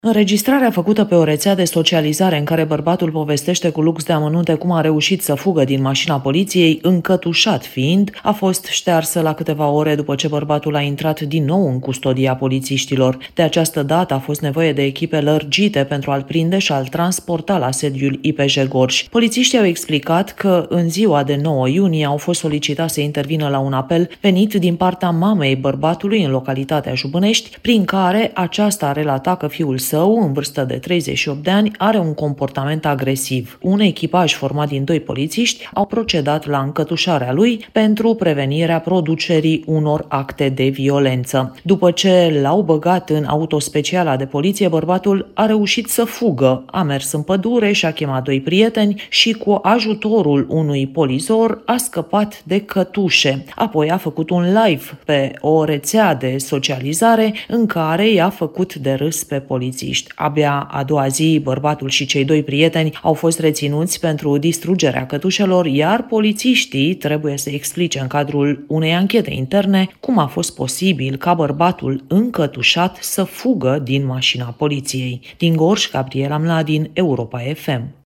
Înregistrarea făcută pe o rețea de socializare în care bărbatul povestește cu lux de amănunte cum a reușit să fugă din mașina poliției, încătușat fiind, a fost ștearsă la câteva ore după ce bărbatul a intrat din nou în custodia polițiștilor. De această dată a fost nevoie de echipe lărgite pentru a-l prinde și a-l transporta la sediul IPJ Gorj. Polițiștii au explicat că în ziua de 9 iunie au fost solicitați să intervină la un apel venit din partea mamei bărbatului în localitatea Jubănești, prin care aceasta a relatat că fiul său, în vârstă de 38 de ani, are un comportament agresiv. Un echipaj format din 2 polițiști au procedat la încătușarea lui pentru prevenirea producerii unor acte de violență. După ce l-au băgat în autospeciala de poliție, bărbatul a reușit să fugă. A mers în pădure și a chemat 2 prieteni și cu ajutorul unui polizor a scăpat de cătușe. Apoi a făcut un live pe o rețea de socializare în care i-a făcut de râs pe polițiști. Abia a doua zi, bărbatul și cei 2 prieteni au fost reținuți pentru distrugerea cătușelor, iar polițiștii trebuie să explice în cadrul unei anchete interne cum a fost posibil ca bărbatul încătușat să fugă din mașina poliției. Din Gorj, Gabriela Mladin, Europa FM.